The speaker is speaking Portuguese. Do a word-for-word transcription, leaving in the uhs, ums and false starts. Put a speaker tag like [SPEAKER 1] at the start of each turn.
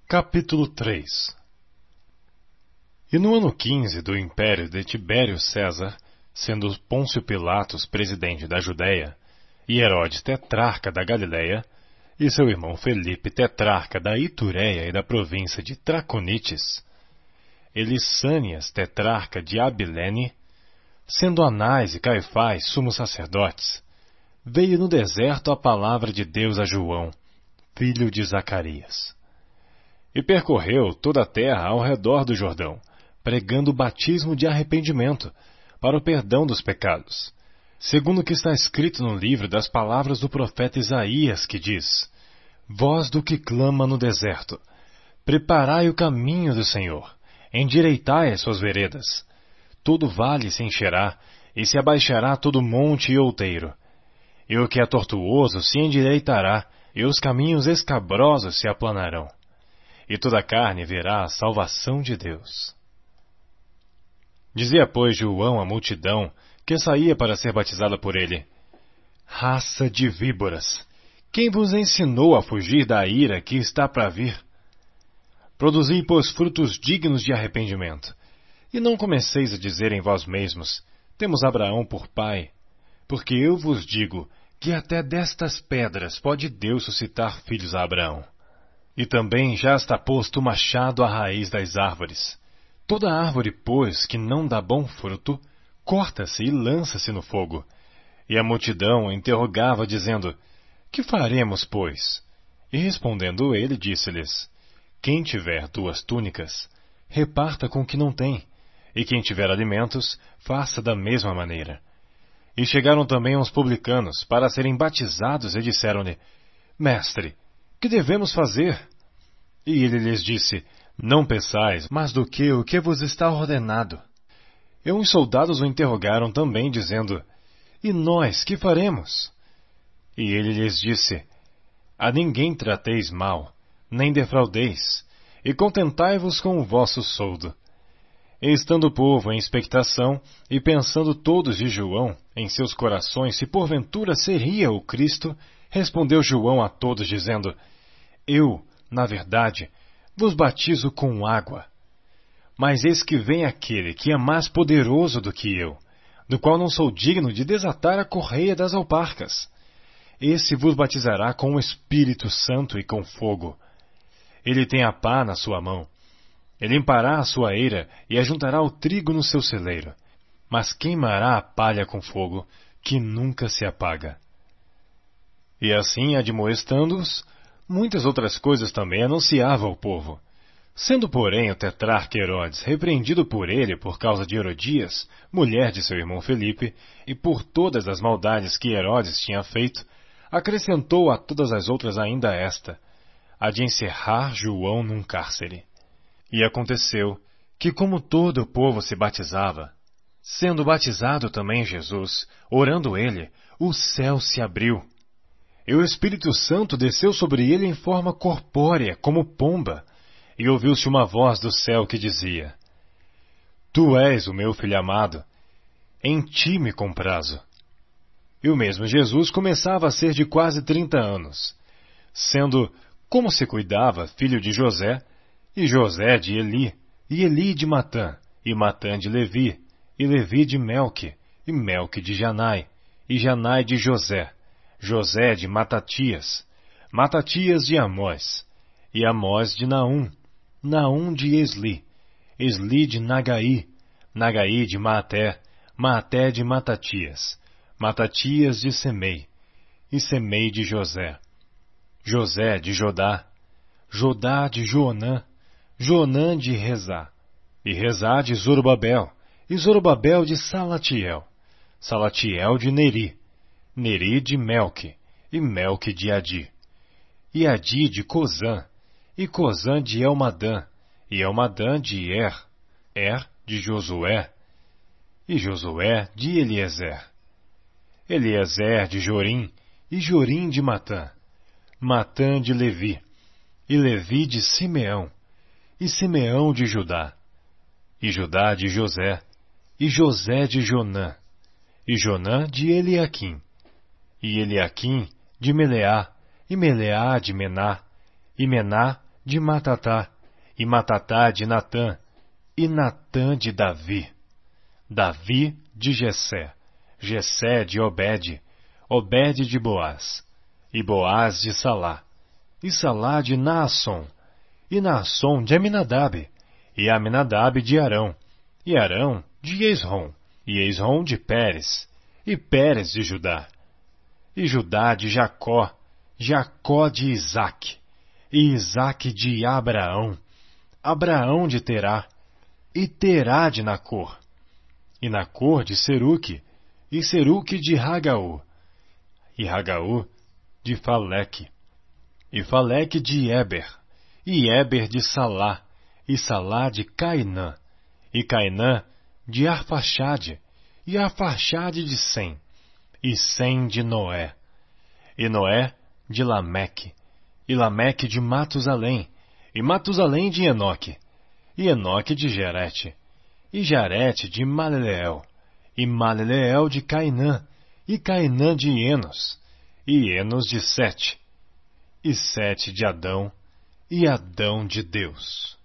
[SPEAKER 1] Capítulo três. E no ano quinze do império de Tibério César, sendo Pôncio Pilatos presidente da Judéia, e Herodes tetrarca da Galiléia, e seu irmão Felipe tetrarca da Itureia e da província de Traconites, e Lissânias tetrarca de Abilene, sendo Anás e Caifás sumos sacerdotes, veio no deserto a palavra de Deus a João, filho de Zacarias. E percorreu toda a terra ao redor do Jordão, pregando o batismo de arrependimento, para o perdão dos pecados, segundo o que está escrito no livro das palavras do profeta Isaías, que diz: Voz do que clama no deserto, preparai o caminho do Senhor, endireitai as suas veredas. Todo vale se encherá, e se abaixará todo monte e outeiro. E o que é tortuoso se endireitará, e os caminhos escabrosos se aplanarão. E toda a carne verá a salvação de Deus. Dizia, pois, João à multidão, que saía para ser batizada por ele: Raça de víboras, quem vos ensinou a fugir da ira que está para vir? Produzi, pois, frutos dignos de arrependimento, e não comeceis a dizer em vós mesmos: Temos Abraão por pai, porque eu vos digo que até destas pedras pode Deus suscitar filhos a Abraão. E também já está posto o machado à raiz das árvores. Toda árvore, pois, que não dá bom fruto, corta-se e lança-se no fogo. E a multidão interrogava, dizendo: Que faremos, pois? E respondendo ele, disse-lhes: Quem tiver duas túnicas, reparta com o que não tem, e quem tiver alimentos, faça da mesma maneira. E chegaram também uns publicanos, para serem batizados, e disseram-lhe: Mestre, que devemos fazer? E ele lhes disse: Não peçais mais do que o que vos está ordenado. E uns soldados o interrogaram também, dizendo: E nós, que faremos? E ele lhes disse: A ninguém trateis mal, nem defraudeis, e contentai-vos com o vosso soldo. E estando o povo em expectação, e pensando todos de João, em seus corações, se porventura seria o Cristo, respondeu João a todos, dizendo: Eu, na verdade, vos batizo com água. Mas eis que vem aquele que é mais poderoso do que eu, do qual não sou digno de desatar a correia das alparcas. Esse vos batizará com o Espírito Santo e com fogo. Ele tem a pá na sua mão. Ele limpará a sua eira e ajuntará o trigo no seu celeiro, mas queimará a palha com fogo, que nunca se apaga. E assim, admoestando-os, muitas outras coisas também anunciava ao povo. Sendo, porém, o tetrarca Herodes repreendido por ele por causa de Herodias, mulher de seu irmão Felipe, e por todas as maldades que Herodes tinha feito, acrescentou a todas as outras ainda esta, a de encerrar João num cárcere. E aconteceu que, como todo o povo se batizava, sendo batizado também Jesus, orando ele, o céu se abriu. E o Espírito Santo desceu sobre ele em forma corpórea, como pomba, e ouviu-se uma voz do céu que dizia: Tu és o meu filho amado, em ti me comprazo. E o mesmo Jesus começava a ser de quase trinta anos, sendo, como se cuidava, filho de José, e José de Eli, e Eli de Matã, e Matã de Levi, e Levi de Melque, e Melque de Janai, e Janai de José, José de Matatias, Matatias de Amós, e Amós de Naum, Naum de Esli, Esli de Nagai, Nagai de Maaté, Maaté de Matatias, Matatias de Semei, e Semei de José, José de Jodá, Jodá de Joanã, Joanã de Rezá, e Rezá de Zorobabel, e Zorobabel de Salatiel, Salatiel de Neri, Neri de Melque, e Melque de Adi, e Adi de Cozã, e Cozã de Elmadã, e Elmadã de Er, Er de Josué, e Josué de Eliezer, Eliezer de Jorim, e Jorim de Matã, Matã de Levi, e Levi de Simeão, e Simeão de Judá, e Judá de José, e José de Jonã, e Jonã de Eliaquim, e Eliaquim de Meleá, e Meleá de Mená, e Mená de Matatá, e Matatá de Natã, e Natã de Davi, Davi de Jessé, Jessé de Obed, Obed de Boaz, e Boaz de Salá, e Salá de Naasson, e Naasson de Aminadab, e Aminadab de Arão, e Arão de Esrom, e Esrom de Pérez, e Pérez de Judá, e Judá de Jacó, Jacó de Isaque, e Isaque de Abraão, Abraão de Terá, e Terá de Nacor, e Nacor de Seruque, e Seruque de Ragaú, e Ragaú de Faleque, e Faleque de Éber, e Éber de Salá, e Salá de Cainã, e Cainã de Arfaxade, e Arfaxade de Sem, e Sem de Noé, e Noé de Lameque, e Lameque de Matusalém, e Matusalém de Enoque, e Enoque de Jarete, e Jarete de Maleleel, e Maleleel de Cainã, e Cainã de Enos, e Enos de Sete, e Sete de Adão, e Adão de Deus.